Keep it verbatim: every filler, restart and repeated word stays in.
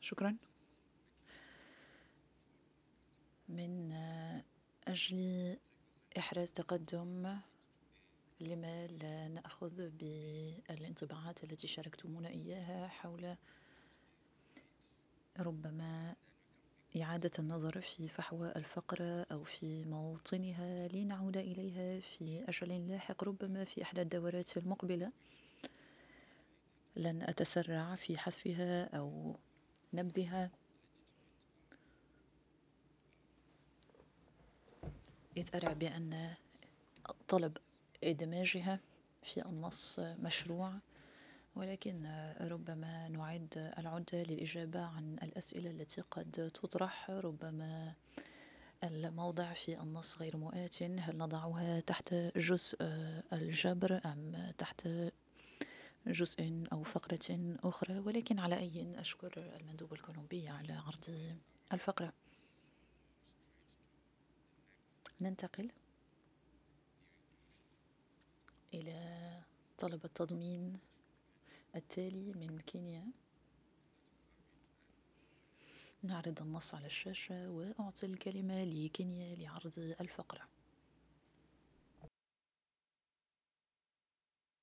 شكرا. من أجل إحراز تقدم، لما لا نأخذ بالانطباعات التي شاركتمونا إياها حول ربما إعادة النظر في فحوى الفقرة أو في موطنها لنعود إليها في أجل لاحق، ربما في إحدى الدورات المقبلة. لن أتسرع في حذفها أو نبذها، إذ أرى بأن طلب إدماجها في النص مشروع، ولكن ربما نعيد العودة للإجابة عن الأسئلة التي قد تطرح. ربما الموضع في النص غير مؤات، هل نضعها تحت جزء الجبر أم تحت جزء أو فقرة أخرى؟ ولكن على أي، أشكر المندوب الكولومبي على عرض الفقرة. ننتقل إلى طلب التضمين التالي من كينيا. نعرض النص على الشاشة وأعطي الكلمة لكينيا لعرض الفقرة.